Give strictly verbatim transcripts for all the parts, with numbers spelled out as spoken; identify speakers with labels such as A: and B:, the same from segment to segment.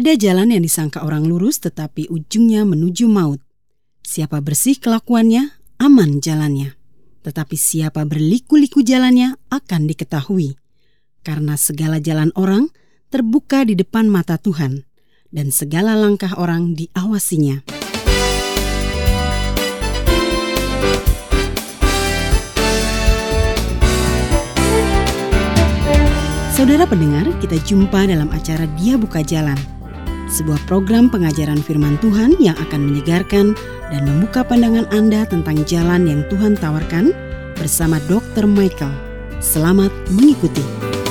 A: Ada jalan yang disangka orang lurus tetapi ujungnya menuju maut. Siapa bersih kelakuannya, aman jalannya. Tetapi siapa berliku-liku jalannya akan diketahui. Karena segala jalan orang terbuka di depan mata Tuhan, dan segala langkah orang diawasinya. Saudara pendengar, kita jumpa dalam acara Dia Buka Jalan, sebuah program pengajaran firman Tuhan yang akan menyegarkan dan membuka pandangan Anda tentang jalan yang Tuhan tawarkan bersama dokter Michael. Selamat mengikuti.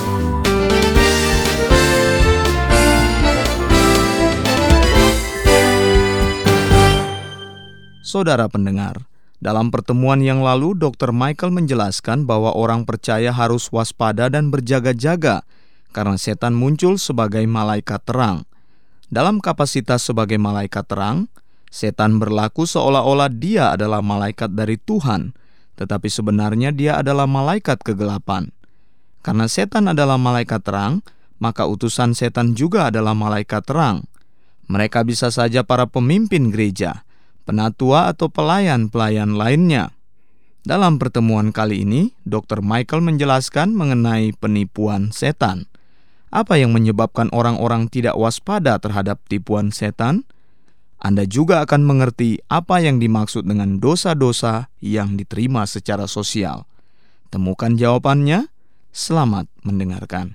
B: Saudara pendengar, dalam pertemuan yang lalu, dokter Michael menjelaskan bahwa orang percaya harus waspada dan berjaga-jaga karena setan muncul sebagai malaikat terang. Dalam kapasitas sebagai malaikat terang, setan berlaku seolah-olah dia adalah malaikat dari Tuhan, tetapi sebenarnya dia adalah malaikat kegelapan. Karena setan adalah malaikat terang, maka utusan setan juga adalah malaikat terang. Mereka bisa saja para pemimpin gereja, penatua atau pelayan-pelayan lainnya. Dalam pertemuan kali ini, dokter Michael menjelaskan mengenai penipuan setan. Apa yang menyebabkan orang-orang tidak waspada terhadap tipuan setan? Anda juga akan mengerti apa yang dimaksud dengan dosa-dosa yang diterima secara sosial. Temukan jawabannya. Selamat mendengarkan.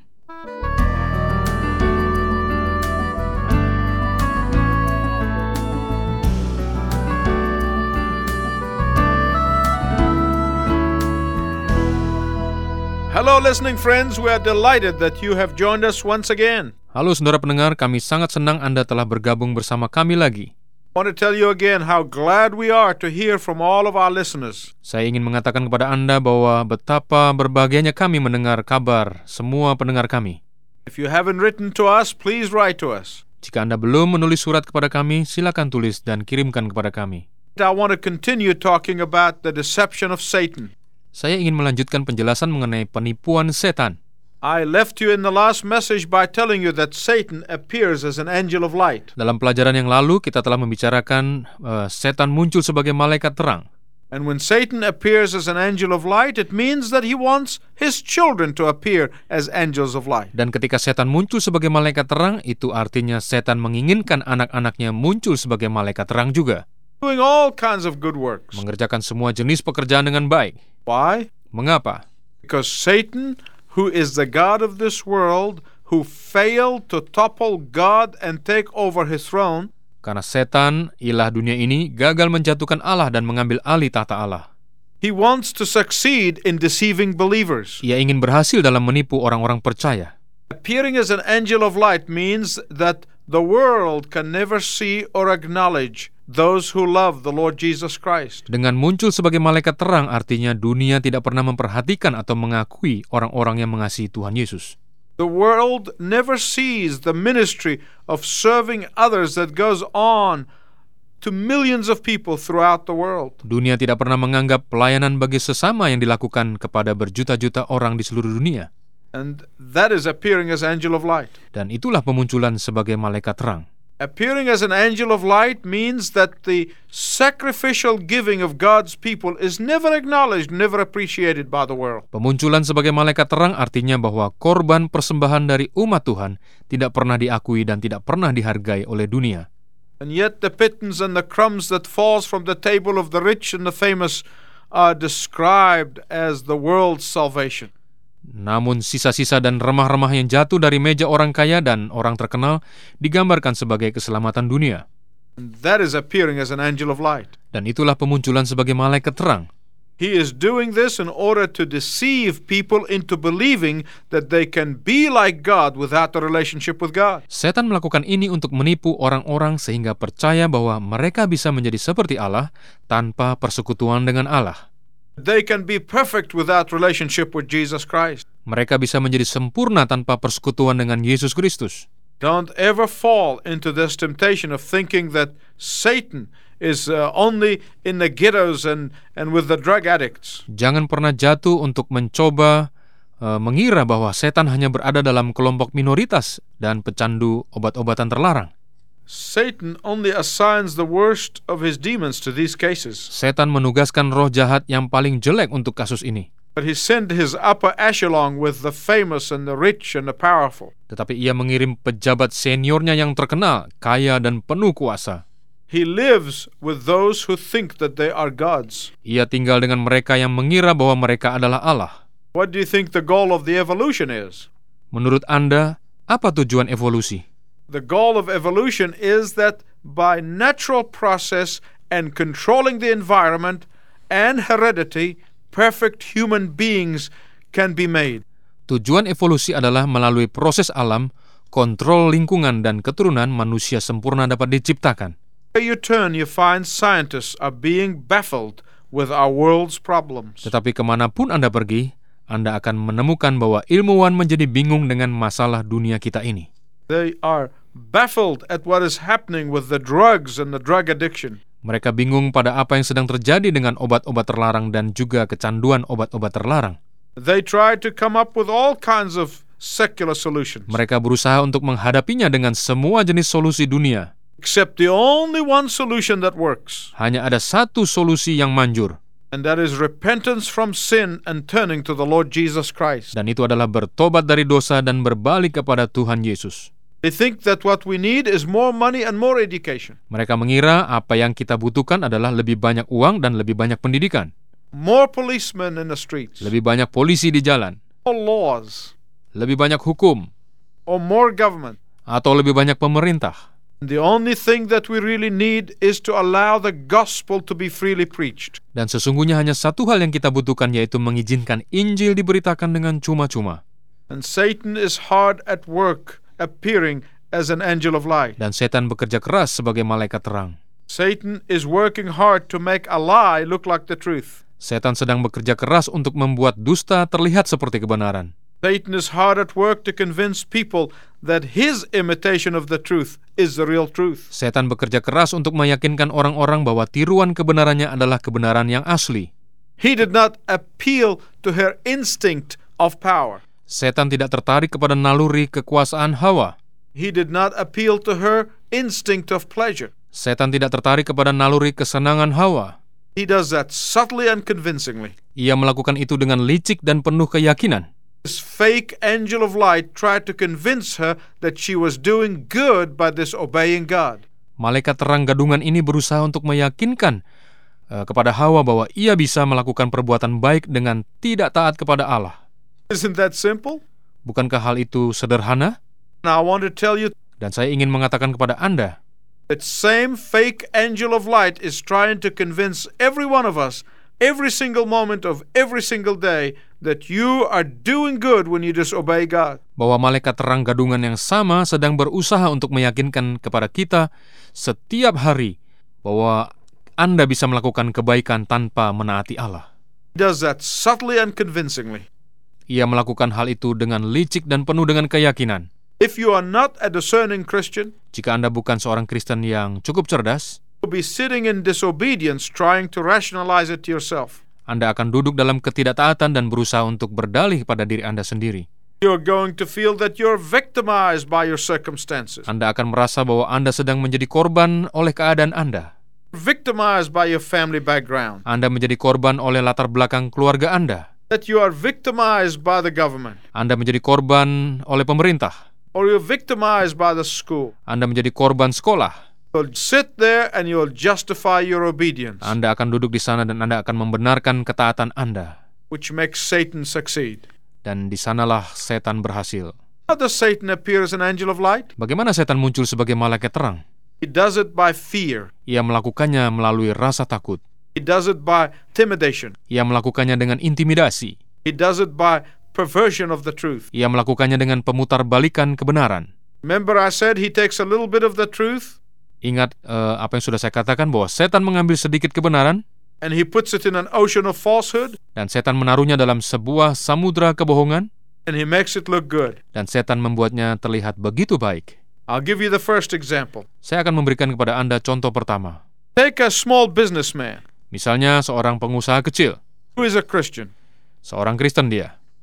C: Hello listening friends, we are delighted that you have joined us once again.
D: Halo saudara pendengar, kami sangat senang Anda telah bergabung bersama kami lagi.
C: I want to tell you again how glad we are to hear from all of our listeners.
D: Saya ingin mengatakan kepada Anda bahwa betapa berbahagianya kami mendengar kabar semua pendengar kami.
C: If you haven't written to us, please write to us.
D: Jika Anda belum menulis surat kepada kami, silakan tulis dan kirimkan kepada kami.
C: I want to continue talking about the deception of Satan.
D: Saya ingin melanjutkan penjelasan mengenai penipuan setan.
C: I left you in the last message by telling you that Satan appears as an angel of light.
D: Dalam pelajaran yang lalu, kita telah membicarakan uh, setan muncul sebagai malaikat terang.
C: And when Satan appears as an angel of light, it means that he wants his children to appear as angels of light.
D: Dan ketika setan muncul sebagai malaikat terang, itu artinya setan menginginkan anak-anaknya muncul sebagai malaikat terang juga.
C: Doing all kinds of good works.
D: Mengerjakan semua jenis pekerjaan dengan baik.
C: Why?
D: Mengapa?
C: Because Satan, who is the god of this world, who failed to topple God and take over his throne,
D: karena setan, ilah dunia ini, gagal menjatuhkan Allah dan mengambil alih tahta Allah.
C: He wants to succeed in deceiving believers.
D: Ia ingin berhasil dalam menipu orang-orang percaya.
C: Appearing as an angel of light means that the world can never see or acknowledge those who love the Lord Jesus Christ.
D: Dengan muncul sebagai malaikat terang, artinya dunia tidak pernah memperhatikan atau mengakui orang-orang yang mengasihi Tuhan Yesus.
C: The world never sees the ministry of serving others that goes on to millions of people throughout the world.
D: Dunia tidak pernah menganggap pelayanan bagi sesama yang dilakukan kepada berjuta-juta orang di seluruh dunia.
C: And that is appearing as angel of light.
D: Dan itulah pemunculan sebagai malaikat terang.
C: Appearing as an angel of light means that the sacrificial giving of God's people is never acknowledged, never appreciated by the world.
D: Pemunculan sebagai malaikat terang artinya bahwa korban persembahan dari umat Tuhan tidak pernah diakui dan tidak pernah dihargai oleh dunia.
C: And yet the pittance and the crumbs that falls from the table of the rich and the famous are described as the world's salvation.
D: Namun sisa-sisa dan remah-remah yang jatuh dari meja orang kaya dan orang terkenal digambarkan sebagai keselamatan dunia.
C: And that is appearing as an angel of light.
D: Dan itulah pemunculan sebagai malaikat terang.
C: He is doing this in order to deceive people into believing that they can be like God without a relationship with God.
D: Setan melakukan ini untuk menipu orang-orang sehingga percaya bahwa mereka bisa menjadi seperti Allah tanpa persekutuan dengan Allah.
C: They can be perfect without relationship with Jesus Christ.
D: Mereka bisa menjadi sempurna tanpa persekutuan dengan Yesus Kristus.
C: Don't ever fall into this temptation of thinking that Satan is uh, only in the ghettos and, and with the drug addicts.
D: Jangan pernah jatuh untuk mencoba uh, mengira bahwa setan hanya berada dalam kelompok minoritas dan pecandu obat-obatan terlarang.
C: Satan only assigns the worst of his demons to these cases.
D: Setan menugaskan roh jahat yang paling jelek untuk kasus ini.
C: But he sent his upper echelon with the famous and the rich and the powerful.
D: Tetapi ia mengirim pejabat seniornya yang terkenal, kaya dan penuh kuasa.
C: He lives with those who think that they are gods.
D: Ia tinggal dengan mereka yang mengira bahwa mereka adalah Allah.
C: What do you think the goal of the evolution is?
D: Menurut Anda, apa tujuan evolusi?
C: The goal of evolution is that by natural process and controlling the environment and heredity, perfect human beings can be made.
D: Tujuan evolusi adalah melalui proses alam, kontrol lingkungan dan keturunan manusia sempurna dapat diciptakan.
C: Where you turn, you find scientists are being baffled with our world's problems.
D: Tetapi kemanapun Anda pergi, Anda akan menemukan bahwa ilmuwan menjadi bingung dengan masalah dunia kita ini.
C: They are baffled at what is happening with the drugs and the drug addiction.
D: Mereka bingung pada apa yang sedang terjadi dengan obat-obat terlarang dan juga kecanduan obat-obat terlarang.
C: They try to come up with all kinds of secular solutions.
D: Mereka berusaha untuk menghadapinya dengan semua jenis solusi dunia.
C: Except the only one solution that works.
D: Hanya ada satu solusi yang manjur.
C: And that is repentance from sin and turning to the Lord Jesus Christ.
D: Dan itu adalah bertobat dari dosa dan berbalik kepada Tuhan Yesus.
C: They think that what we need is more money and more education.
D: Mereka mengira apa yang kita butuhkan adalah lebih banyak uang dan lebih banyak pendidikan.
C: More policemen in the streets.
D: Lebih banyak polisi di jalan.
C: More laws.
D: Lebih banyak hukum.
C: Or more government.
D: Atau lebih banyak pemerintah.
C: The only thing that we really need is to allow the gospel to be freely preached.
D: Dan sesungguhnya hanya satu hal yang kita butuhkan, yaitu mengizinkan Injil diberitakan dengan cuma-cuma.
C: And Satan is hard at work, appearing as an angel of light.
D: Dan setan bekerja keras sebagai malaikat terang.
C: Satan is working hard to make a lie look like the truth.
D: Setan sedang bekerja keras untuk membuat dusta terlihat seperti kebenaran.
C: Satan is hard at work to convince people that his imitation of the truth is the real truth.
D: Setan bekerja keras untuk meyakinkan orang-orang bahwa tiruan kebenarannya adalah kebenaran yang asli.
C: He did not appeal to her instinct of power.
D: Setan tidak tertarik kepada naluri kekuasaan Hawa.
C: He did not appeal to her instinct of pleasure.
D: Setan tidak tertarik kepada naluri kesenangan Hawa.
C: He does that subtly and convincingly.
D: Ia melakukan itu dengan licik dan penuh keyakinan.
C: This fake angel of light tried to convince her that she was doing good by disobeying God.
D: Malaikat terang gadungan ini berusaha untuk meyakinkan uh, kepada Hawa bahwa ia bisa melakukan perbuatan baik dengan tidak taat kepada Allah.
C: Isn't that simple?
D: Bukankah hal itu sederhana?
C: Now I want to tell you
D: Dan saya ingin mengatakan kepada Anda,
C: that same fake angel of light is trying to convince every one of us, every single moment of every single day, that you are doing good when you disobey God.
D: bahwa malaikat terang gadungan yang sama sedang berusaha untuk meyakinkan kepada kita setiap hari bahwa Anda bisa melakukan kebaikan tanpa menaati Allah.
C: He does that subtly and convincingly.
D: Ia melakukan hal itu dengan licik dan penuh dengan keyakinan.
C: If you are not a discerning Christian,
D: Jika Anda bukan seorang Kristen yang cukup cerdas,
C: you'll be sitting in disobedience trying to rationalize it to yourself.
D: Anda akan duduk dalam ketidaktaatan dan berusaha untuk berdalih pada diri Anda sendiri.
C: You're going to feel that you're victimized by your circumstances,
D: Anda akan merasa bahwa Anda sedang menjadi korban oleh keadaan Anda.
C: victimized by your family background,
D: Anda menjadi korban oleh latar belakang keluarga Anda.
C: that you are victimized by the government,
D: Anda menjadi korban oleh pemerintah.
C: or you're victimized by the school.
D: Anda menjadi korban sekolah.
C: You'll sit there and you'll justify your obedience,
D: Anda akan duduk di sana dan Anda akan membenarkan ketaatan Anda.
C: which makes Satan succeed.
D: Dan di sanalah setan berhasil.
C: How does Satan appear as an angel of light?
D: Bagaimana setan muncul sebagai malaikat terang?
C: He does it by fear.
D: Ia melakukannya melalui rasa takut.
C: He does it by intimidation.
D: Ia melakukannya dengan intimidasi.
C: He does it by perversion of the truth.
D: Ia melakukannya dengan pemutarbalikan kebenaran.
C: Remember I said he takes a little bit of the truth
D: Ingat eh, apa yang sudah saya katakan bahwa setan mengambil sedikit kebenaran
C: and he puts it in an ocean of falsehood
D: dan setan menaruhnya dalam sebuah samudra kebohongan
C: and he makes it look good.
D: dan setan membuatnya terlihat begitu baik.
C: I'll give you the first example.
D: Saya akan memberikan kepada Anda contoh pertama.
C: Take a small businessman
D: Misalnya seorang pengusaha kecil,
C: who is a Christian.
D: seorang Kristen dia.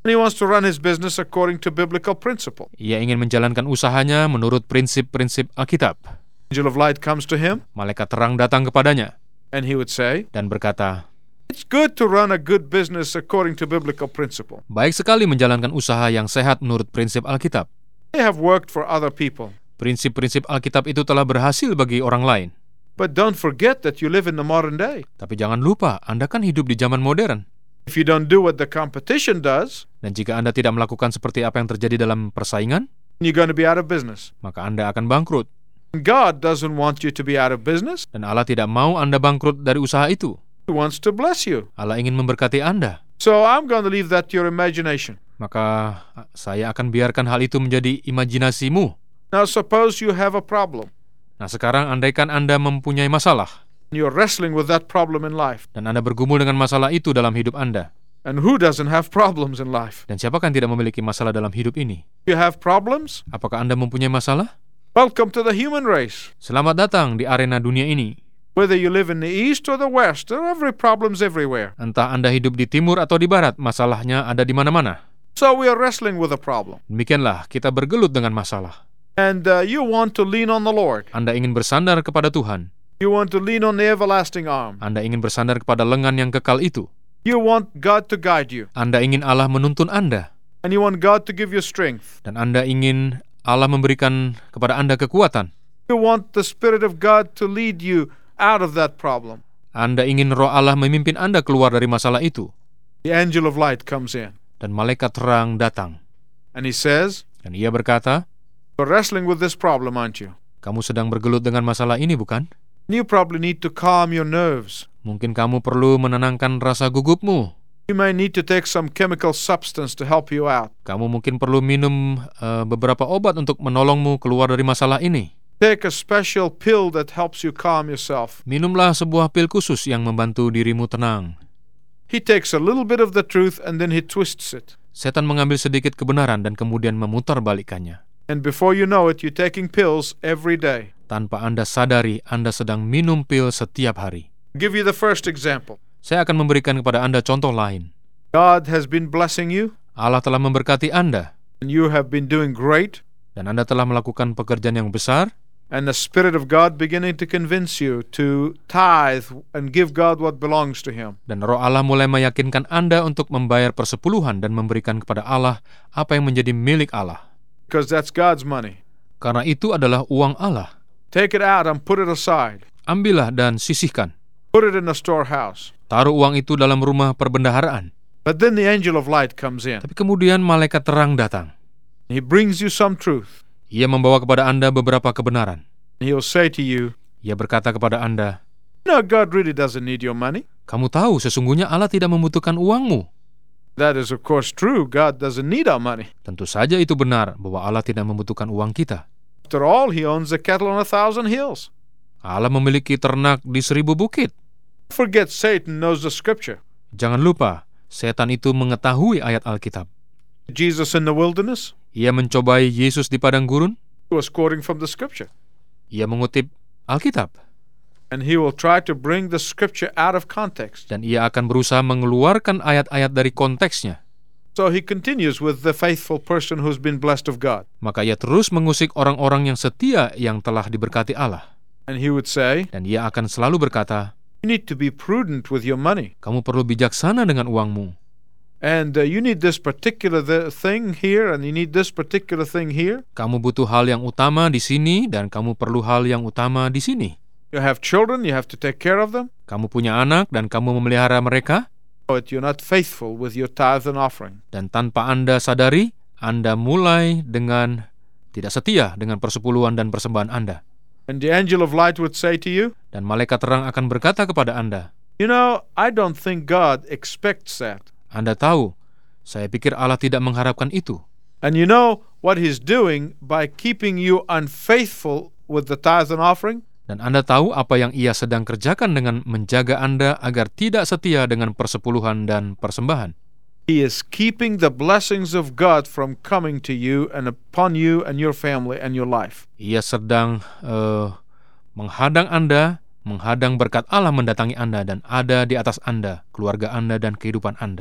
C: And he wants to run his business according to biblical principle.
D: Ia ingin menjalankan usahanya menurut prinsip-prinsip Alkitab.
C: Angel of light comes to him,
D: Malaikat terang datang kepadanya
C: and he would say,
D: dan berkata,
C: it's good to run a good business according to biblical principle.
D: baik sekali menjalankan usaha yang sehat menurut prinsip Alkitab.
C: They have worked for other people.
D: Prinsip-prinsip Alkitab itu telah berhasil bagi orang lain.
C: But don't forget that you live in the modern day.
D: Tapi jangan lupa, Anda kan hidup di zaman modern.
C: If you don't do what the competition does,
D: Dan jika Anda tidak melakukan seperti apa yang terjadi dalam persaingan,
C: you're going to be out of business.
D: maka Anda akan bangkrut.
C: God doesn't want you to be out of business.
D: Dan Allah tidak mau Anda bangkrut dari usaha itu.
C: He wants to bless you.
D: Allah ingin memberkati Anda.
C: So I'm going to leave that to your imagination.
D: Maka saya akan biarkan hal itu menjadi imajinasimu.
C: Now suppose you have a problem.
D: Nah sekarang andaikan Anda mempunyai masalah,
C: You're wrestling with that problem in life.
D: dan Anda bergumul dengan masalah itu dalam hidup Anda.
C: And who doesn't have problems in life?
D: Dan siapakah yang tidak memiliki masalah dalam hidup ini?
C: You have problems?
D: Apakah Anda mempunyai masalah?
C: Welcome to the human race.
D: Selamat datang di arena dunia ini.
C: Whether you live in the east or the west, there are every problems everywhere.
D: Entah Anda hidup di timur atau di barat, masalahnya ada di mana-mana.
C: So we are wrestling with a problem.
D: Demikianlah kita bergelut dengan masalah.
C: And uh, you want to lean on the Lord.
D: Anda ingin bersandar kepada Tuhan.
C: You want to lean on the everlasting arm.
D: Anda ingin bersandar kepada lengan yang kekal itu.
C: You want God to guide you.
D: Anda ingin Allah menuntun Anda.
C: And you want God to give you strength.
D: Dan Anda ingin Allah memberikan kepada Anda kekuatan.
C: You want the Spirit of God to lead you out of that problem.
D: Anda ingin roh Allah memimpin Anda keluar dari masalah itu.
C: The angel of light comes in.
D: Dan malaikat terang datang.
C: And he says,
D: Dan ia berkata,
C: you're wrestling with this problem, aren't you?
D: kamu sedang bergelut dengan masalah ini, bukan?
C: You probably need to calm your nerves.
D: Mungkin kamu perlu menenangkan rasa gugupmu.
C: You may need to take some chemical substance to help you out.
D: Kamu mungkin perlu minum uh, beberapa obat untuk menolongmu keluar dari masalah ini.
C: Take a special pill that helps you calm yourself.
D: Minumlah sebuah pil khusus yang membantu dirimu tenang.
C: He takes a little bit of the truth and then he twists it.
D: Setan mengambil sedikit kebenaran dan kemudian memutarbalikkannya.
C: And before you know it, you're taking pills every day.
D: Tanpa Anda sadari, Anda sedang minum pil setiap hari.
C: I'll give you the first example.
D: Saya akan memberikan kepada Anda contoh lain.
C: God has been blessing you,
D: Allah telah memberkati Anda,
C: and you have been doing great,
D: dan Anda telah melakukan pekerjaan yang besar,
C: and the Spirit of God beginning to convince you to tithe and give God what belongs to Him.
D: dan roh Allah mulai meyakinkan Anda untuk membayar persepuluhan dan memberikan kepada Allah apa yang menjadi milik Allah.
C: Because that's God's money.
D: Karena itu adalah uang Allah.
C: Take it out and put it aside.
D: Ambillah dan sisihkan.
C: Put it in a storehouse.
D: Taruh uang itu dalam rumah perbendaharaan.
C: But then the angel of light comes in.
D: Tapi kemudian malaikat terang datang.
C: He brings you some truth.
D: Ia membawa kepada Anda beberapa kebenaran.
C: He'll say to you,
D: Ia berkata kepada Anda,
C: no, God really doesn't need your money.
D: kamu tahu sesungguhnya Allah tidak membutuhkan uangmu.
C: That is of course true. God doesn't need our money.
D: Tentu saja itu benar bahwa Allah tidak membutuhkan uang kita.
C: After all, He owns the cattle on a thousand hills.
D: Allah memiliki ternak di seribu bukit.
C: Forget Satan knows the scripture.
D: Jangan lupa, setan itu mengetahui ayat Alkitab.
C: Jesus in the wilderness,
D: Ia mencobai Yesus di padang gurun.
C: he was quoting from the scripture.
D: Ia mengutip Alkitab.
C: And he will try to bring the scripture out of context.
D: Dan ia akan berusaha mengeluarkan ayat-ayat dari konteksnya.
C: So he continues with the faithful person who's been blessed of God.
D: Maka ia terus mengusik orang-orang yang setia yang telah diberkati Allah.
C: And he would say,
D: Dan ia akan selalu berkata,
C: you need to be prudent with your money.
D: kamu perlu bijaksana dengan uangmu.
C: And uh, you need this particular th- thing here, and you need this particular thing here.
D: Kamu butuh hal yang utama di sini, dan kamu perlu hal yang utama di sini.
C: You have children, you have to take care of them.
D: Kamu punya anak, dan kamu memelihara mereka.
C: But you're not faithful with your tithe and offering.
D: Dan tanpa Anda sadari, Anda mulai dengan tidak setia dengan persepuluhan dan persembahan Anda.
C: And the angel of light would say to you,
D: Dan malaikat terang akan berkata kepada Anda,
C: you know, I don't think God expects that.
D: Anda tahu, saya pikir Allah tidak mengharapkan itu.
C: And you know what He's doing by keeping you unfaithful with the tithe and offering?
D: Dan Anda tahu apa yang ia sedang kerjakan dengan menjaga Anda agar tidak setia dengan persepuluhan dan persembahan.
C: He is keeping the blessings of God from coming to you and upon you and your family and your life.
D: Ia sedang uh, menghadang Anda, menghadang berkat Allah mendatangi Anda dan ada di atas Anda, keluarga Anda dan kehidupan Anda.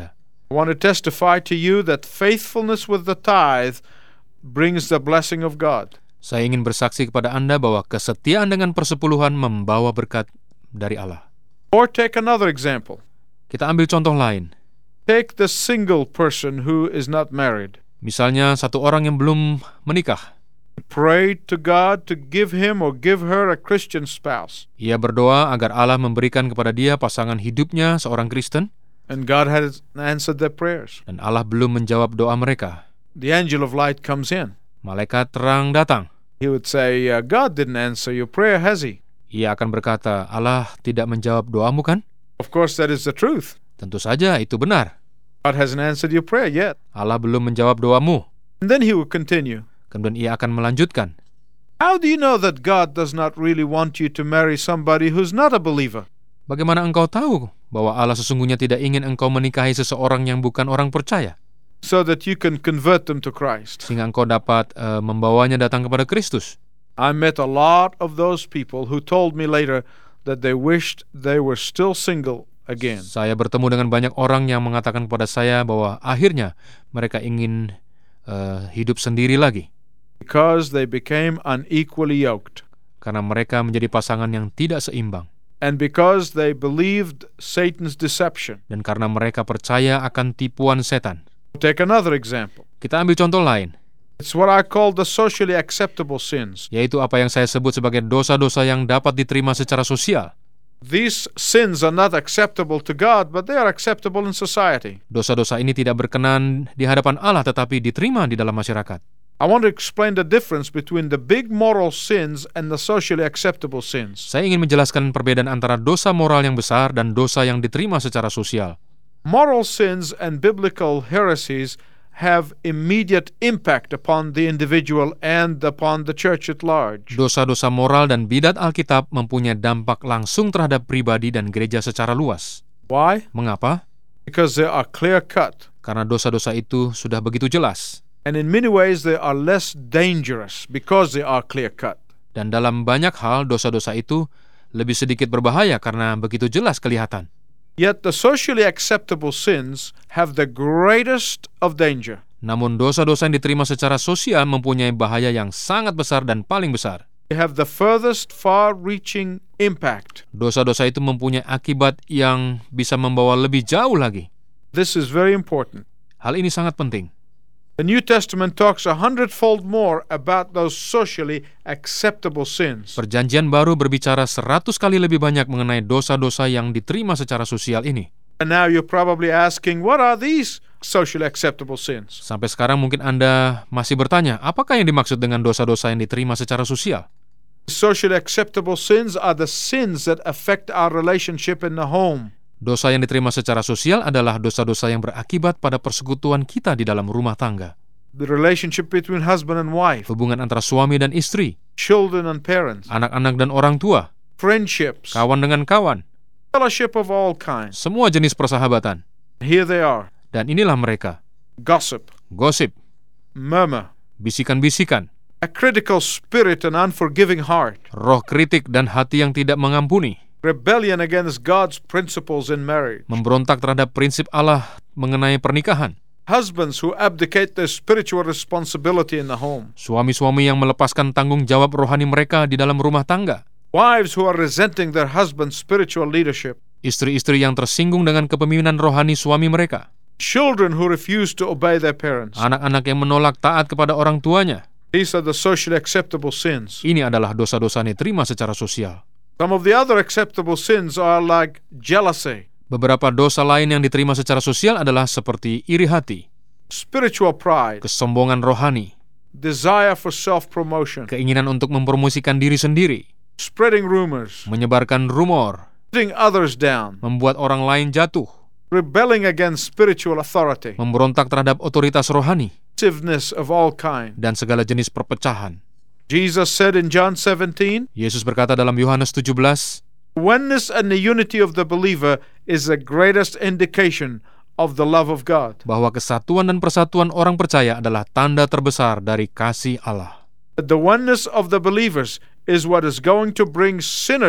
C: I want to testify to you that faithfulness with the tithe brings the blessing of God.
D: Saya ingin bersaksi kepada Anda bahwa kesetiaan dengan persepuluhan membawa berkat dari Allah.
C: Or take another example.
D: Kita ambil contoh lain.
C: Take the single person who is not married.
D: Misalnya satu orang yang belum menikah.
C: Pray to God to give him or give her a Christian spouse.
D: Ia berdoa agar Allah memberikan kepada dia pasangan hidupnya seorang Kristen.
C: And God has answered their prayers.
D: Dan Allah belum menjawab doa mereka.
C: The angel of light comes in.
D: Malaikat terang datang.
C: He would say, uh, God didn't answer your prayer, has he?
D: Ia akan berkata, Allah tidak menjawab doamu kan?
C: Of course, that is the truth.
D: Tentu saja itu benar.
C: God hasn't answered your prayer yet.
D: Allah belum menjawab doamu.
C: And then he would continue.
D: Kemudian ia akan melanjutkan.
C: How do you know that God does not really want you to marry somebody who's not a believer?
D: Bagaimana engkau tahu bahwa Allah sesungguhnya tidak ingin engkau menikahi seseorang yang bukan orang percaya?
C: So that you can convert them to Christ.
D: Sehingga engkau dapat uh, membawanya datang kepada Kristus.
C: I met a lot of those people who told me later that they wished they were still single again.
D: Saya bertemu dengan banyak orang yang mengatakan kepada saya bahwa akhirnya mereka ingin uh, hidup sendiri lagi.
C: Because they became unequally yoked.
D: Karena mereka menjadi pasangan yang tidak seimbang.
C: And because they believed Satan's deception.
D: Dan karena mereka percaya akan tipuan setan.
C: Take another example.
D: Kita ambil contoh lain.
C: It's what I call the socially acceptable sins.
D: Yaitu apa yang saya sebut sebagai dosa-dosa yang dapat diterima secara sosial.
C: These sins are not acceptable to God, but they are acceptable in society.
D: Dosa-dosa ini tidak berkenan di hadapan Allah, tetapi diterima di dalam masyarakat.
C: I want to explain the difference between the big moral sins and the socially acceptable sins.
D: Saya ingin menjelaskan perbedaan antara dosa moral yang besar dan dosa yang diterima secara sosial.
C: Moral sins and biblical heresies have immediate impact upon the individual and upon the church at large.
D: Dosa-dosa moral dan bidat Alkitab mempunyai dampak langsung terhadap pribadi dan gereja secara luas.
C: Why?
D: Mengapa?
C: Because they are clear-cut.
D: Karena dosa-dosa itu sudah begitu jelas.
C: And in many ways they are less dangerous because they are clear-cut.
D: Dan dalam banyak hal dosa-dosa itu lebih sedikit berbahaya karena begitu jelas kelihatan.
C: Yet the socially acceptable sins have the greatest of danger.
D: Namun dosa-dosa yang diterima secara sosial mempunyai bahaya yang sangat besar dan paling besar.
C: They have the furthest far-reaching impact.
D: Dosa-dosa itu mempunyai akibat yang bisa membawa lebih jauh lagi.
C: This is very important.
D: Hal ini sangat penting.
C: The New Testament talks a hundredfold more about those socially acceptable sins.
D: Perjanjian baru berbicara seratus kali lebih banyak mengenai dosa-dosa yang diterima secara sosial ini.
C: And now you're probably asking, what are these socially acceptable sins?
D: Sampai sekarang mungkin Anda masih bertanya, apakah yang dimaksud dengan dosa-dosa yang diterima secara sosial?
C: Socially acceptable sins are the sins that affect our relationship in the home.
D: Dosa yang diterima secara sosial adalah dosa-dosa yang berakibat pada persekutuan kita di dalam rumah tangga.
C: The relationship between husband and wife.
D: Hubungan antara suami dan istri.
C: Children and parents.
D: Anak-anak dan orang tua.
C: Friendships.
D: Kawan dengan kawan.
C: Fellowship of all kinds.
D: Semua jenis persahabatan.
C: Here they are.
D: Dan inilah mereka.
C: Gossip.
D: Gosip.
C: Murmur.
D: Bisikan-bisikan.
C: A critical spirit and unforgiving heart.
D: Roh kritik dan hati yang tidak mengampuni.
C: Rebellion against God's principles in marriage.
D: Memberontak terhadap prinsip Allah mengenai pernikahan.
C: Husbands who abdicate their spiritual responsibility in the home.
D: Suami-suami yang melepaskan tanggung jawab rohani mereka di dalam rumah tangga.
C: Wives who are resenting their husband's spiritual leadership.
D: Istri-istri yang tersinggung dengan kepemimpinan rohani suami mereka.
C: Children who refuse to obey their parents.
D: Anak-anak yang menolak taat kepada orang tuanya.
C: These are the socially acceptable sins.
D: Ini adalah dosa-dosa yang diterima secara sosial.
C: Some of the other acceptable sins are like jealousy.
D: Beberapa dosa lain yang diterima secara sosial adalah seperti iri hati,
C: spiritual pride,
D: kesombongan rohani,
C: desire for self-promotion,
D: keinginan untuk mempromosikan diri sendiri,
C: spreading rumors,
D: menyebarkan rumor,
C: putting others down,
D: membuat orang lain jatuh,
C: rebelling against spiritual authority,
D: memberontak terhadap otoritas rohani,
C: divisiveness of all kind,
D: dan segala jenis perpecahan.
C: Jesus said in John seventeen,
D: Yesus berkata dalam Yohanes tujuh belas,
C: oneness and the unity of the believer is the greatest indication of the love of God.
D: Bahwa kesatuan dan persatuan orang percaya adalah tanda terbesar dari kasih Allah.
C: The oneness of the believers is what is going to bring sinners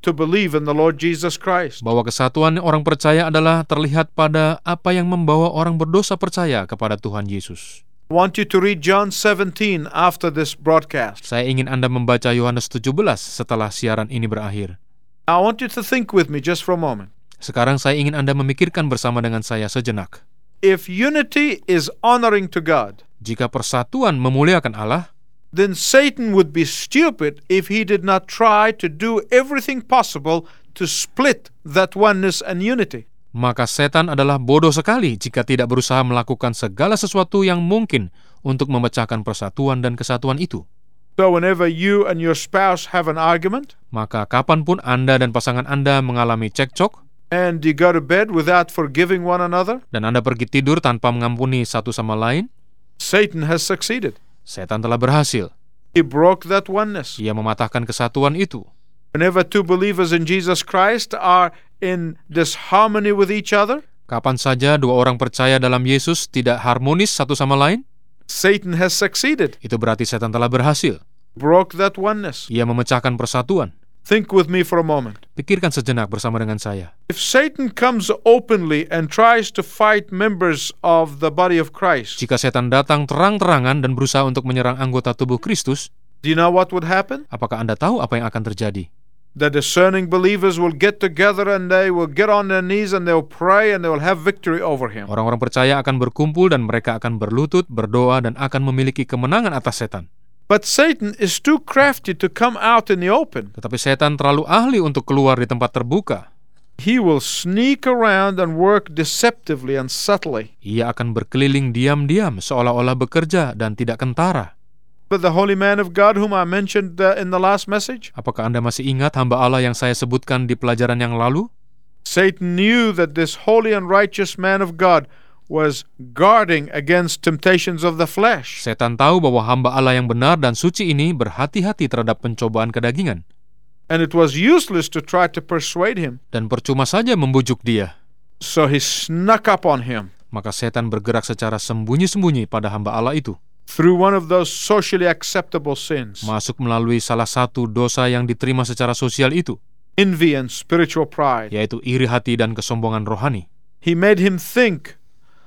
C: to believe in the Lord Jesus Christ.
D: Bahwa kesatuan orang percaya adalah terlihat pada apa yang membawa orang berdosa percaya kepada Tuhan Yesus.
C: I want you to read John seventeen after this broadcast.
D: Saya ingin Anda membaca Yohanes tujuh belas setelah siaran ini berakhir.
C: I want you to think with me just for a moment.
D: Sekarang saya ingin Anda memikirkan bersama dengan saya sejenak.
C: If unity is honoring to God,
D: Jika persatuan memuliakan Allah,
C: then Satan would be stupid if he did not try to do everything possible to split that oneness and unity.
D: maka setan adalah bodoh sekali jika tidak berusaha melakukan segala sesuatu yang mungkin untuk memecahkan persatuan dan kesatuan itu.
C: So whenever you and your spouse have an argument,
D: Maka kapanpun Anda dan pasangan Anda mengalami cekcok,
C: and you go to bed without forgiving one another,
D: dan Anda pergi tidur tanpa mengampuni satu sama lain,
C: Satan has succeeded.
D: setan telah berhasil.
C: He broke that oneness.
D: Ia mematahkan kesatuan itu.
C: Whenever two believers in Jesus Christ are in disharmony with each other,
D: Kapan saja dua orang percaya dalam Yesus tidak harmonis satu sama lain,
C: Satan has succeeded.
D: itu berarti setan telah berhasil.
C: Broke that oneness.
D: Ia memecahkan persatuan.
C: Think with me for a moment.
D: Pikirkan sejenak bersama dengan saya.
C: If Satan comes openly and tries to fight members of the body of Christ,
D: Jika setan datang terang-terangan dan berusaha untuk menyerang anggota tubuh Kristus,
C: do you know what would happen?
D: apakah Anda tahu apa yang akan terjadi?
C: The discerning believers will get together and they will get on their knees and they will pray and they will have victory over him.
D: Orang-orang percaya akan berkumpul dan mereka akan berlutut, berdoa, dan akan memiliki kemenangan atas setan.
C: But Satan is too crafty to come out in the open.
D: Tetapi setan terlalu ahli untuk keluar di tempat terbuka.
C: He will sneak around and work deceptively and subtly.
D: Ia akan berkeliling diam-diam seolah-olah bekerja dan tidak kentara.
C: But the holy man of God whom I mentioned uh, in the last message,
D: Apakah Anda masih ingat hamba Allah yang saya sebutkan di pelajaran yang lalu?
C: Satan knew that this holy and righteous man of God was guarding against temptations of the flesh.
D: Setan tahu bahwa hamba Allah yang benar dan suci ini berhati-hati terhadap pencobaan kedagingan.
C: And it was useless to try to persuade him.
D: Dan percuma saja membujuk dia.
C: So he snuck up on him
D: Maka setan bergerak secara sembunyi-sembunyi pada hamba Allah itu,
C: through one of those socially acceptable sins,
D: masuk melalui salah satu dosa yang diterima secara sosial itu,
C: envy and spiritual pride.
D: yaitu iri hati dan kesombongan rohani.
C: He made him think,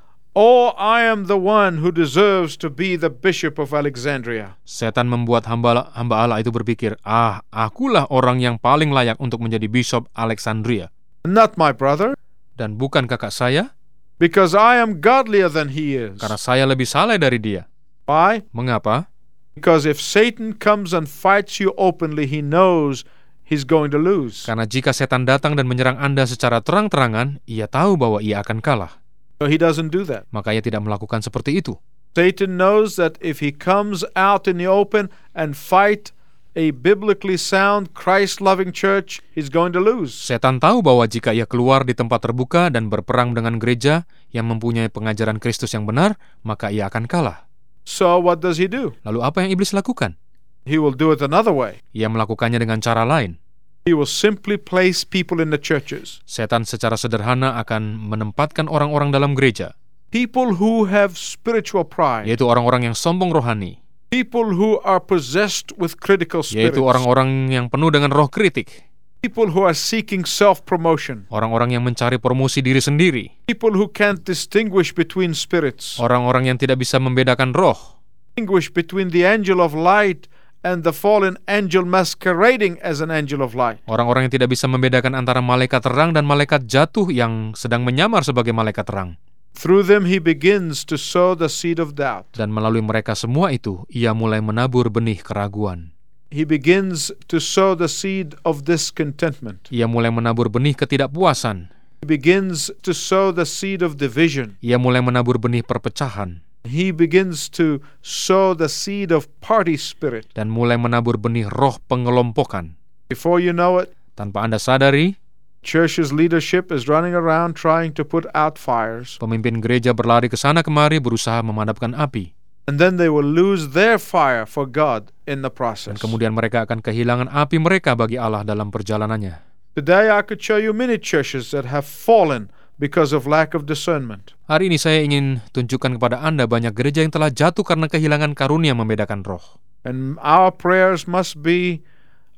C: oh, I am the one who deserves to be the bishop of Alexandria.
D: Setan membuat hamba, hamba Allah itu berpikir, ah, akulah orang yang paling layak untuk menjadi bishop Alexandria,
C: Not my brother,
D: dan bukan kakak saya,
C: because I am godlier than he is.
D: karena saya lebih saleh dari dia.
C: Why?
D: Mengapa?
C: Because if Satan comes and fights you openly, he knows he's going to lose.
D: Karena jika setan datang dan menyerang Anda secara terang-terangan, ia tahu bahwa ia akan kalah.
C: So he doesn't do that.
D: Maka ia tidak melakukan seperti itu.
C: Satan knows that if he comes out in the open and fight a biblically sound, Christ-loving church, he's going to lose.
D: Setan tahu bahwa jika ia keluar di tempat terbuka dan berperang dengan gereja yang mempunyai pengajaran Kristus yang benar, maka ia akan kalah.
C: So what does he do?
D: Lalu apa yang iblis lakukan?
C: He will do it another way.
D: Ia melakukannya dengan cara lain.
C: He will simply place people in the churches,
D: Setan secara sederhana akan menempatkan orang-orang dalam gereja,
C: people who have spiritual pride,
D: yaitu orang-orang yang sombong rohani,
C: people who are possessed with critical spirits,
D: yaitu orang-orang yang penuh dengan roh kritik,
C: people who are seeking self-promotion,
D: orang-orang yang mencari promosi diri sendiri,
C: people who can't distinguish between spirits,
D: orang-orang yang tidak bisa membedakan roh,
C: distinguish between the angel of light and the fallen angel masquerading as an angel of light.
D: orang-orang yang tidak bisa membedakan antara malaikat terang dan malaikat jatuh yang sedang menyamar sebagai malaikat terang.
C: Through them he begins to sow the seed of doubt.
D: Dan melalui mereka semua itu, ia mulai menabur benih keraguan.
C: He begins to sow the seed of discontentment.
D: Ia mulai menabur benih ketidakpuasan.
C: He begins to sow the seed of division.
D: Ia mulai menabur benih perpecahan.
C: He begins to sow the seed of party spirit.
D: Dan mulai menabur benih roh pengelompokan.
C: Before you know it,
D: Tanpa Anda sadari,
C: church's leadership is running around trying to put out fires.
D: pemimpin gereja berlari ke sana kemari berusaha memadamkan api.
C: And then they will lose their fire for God in the
D: Dan
C: process.
D: kemudian mereka akan kehilangan api mereka bagi Allah dalam perjalanannya.
C: Today I could show you many churches that have fallen because of lack of discernment.
D: Hari ini saya ingin tunjukkan kepada Anda banyak gereja yang telah jatuh karena kehilangan karunia membedakan roh.
C: And our prayers must be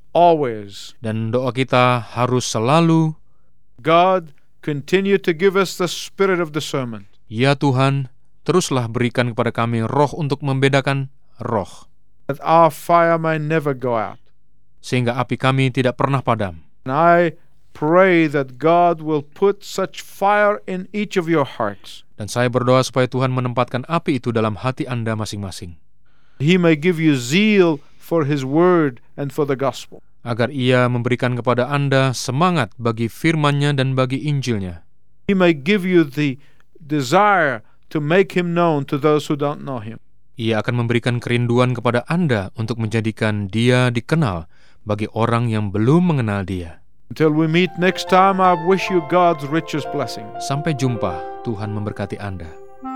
C: always.
D: Dan doa kita harus selalu,
C: God, continue to give us the spirit of discernment.
D: ya Tuhan, teruslah berikan kepada kami roh untuk membedakan roh,
C: That our fire may never go out.
D: sehingga api kami tidak pernah padam.
C: And I pray that God will put such fire in each of your hearts.
D: Dan saya berdoa supaya Tuhan menempatkan api itu dalam hati Anda masing-masing,
C: He may give you zeal for His word and for the gospel.
D: agar Ia memberikan kepada Anda semangat bagi firman-Nya dan bagi Injil-Nya.
C: He may give you the desire to make Him known to those who don't know Him.
D: Ia akan memberikan kerinduan kepada Anda untuk menjadikan Dia dikenal bagi orang yang belum mengenal Dia.
C: Until we meet next time, I wish you God's richest blessing.
D: Sampai jumpa, Tuhan memberkati Anda.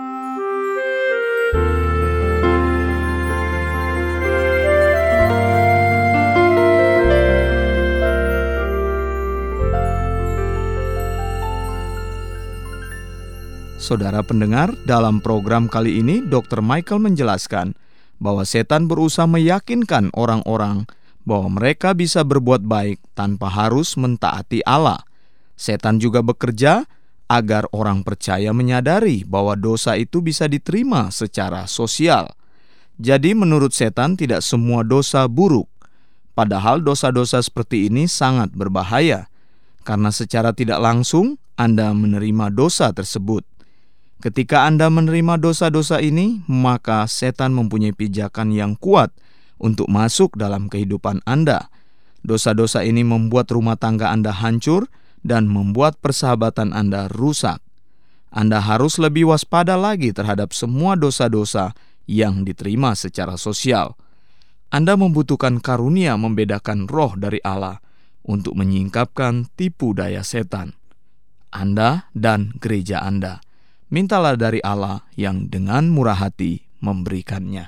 B: Saudara pendengar, dalam program kali ini dokter Michael menjelaskan bahwa setan berusaha meyakinkan orang-orang bahwa mereka bisa berbuat baik tanpa harus mentaati Allah. Setan juga bekerja agar orang percaya menyadari bahwa dosa itu bisa diterima secara sosial. Jadi menurut setan tidak semua dosa buruk. Padahal dosa-dosa seperti ini sangat berbahaya, karena secara tidak langsung Anda menerima dosa tersebut. Ketika Anda menerima dosa-dosa ini, maka setan mempunyai pijakan yang kuat untuk masuk dalam kehidupan Anda. Dosa-dosa ini membuat rumah tangga Anda hancur dan membuat persahabatan Anda rusak. Anda harus lebih waspada lagi terhadap semua dosa-dosa yang diterima secara sosial. Anda membutuhkan karunia membedakan roh dari Allah untuk menyingkapkan tipu daya setan. Anda dan gereja Anda, mintalah dari Allah yang dengan murah hati memberikannya.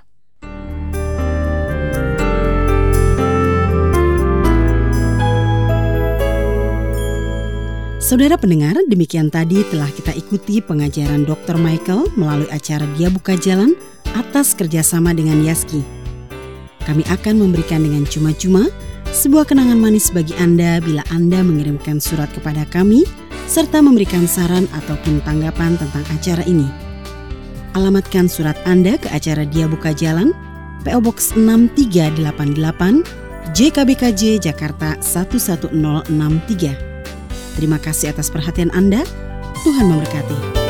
A: Saudara pendengar, demikian tadi telah kita ikuti pengajaran dokter Michael melalui acara Dia Buka Jalan atas kerjasama dengan Yaski. Kami akan memberikan dengan cuma-cuma sebuah kenangan manis bagi Anda bila Anda mengirimkan surat kepada kami serta memberikan saran ataupun tanggapan tentang acara ini. Alamatkan surat Anda ke acara Dia Buka Jalan, P O Box enam tiga delapan delapan, J K B K J, Jakarta satu satu nol enam tiga. Terima kasih atas perhatian Anda. Tuhan memberkati.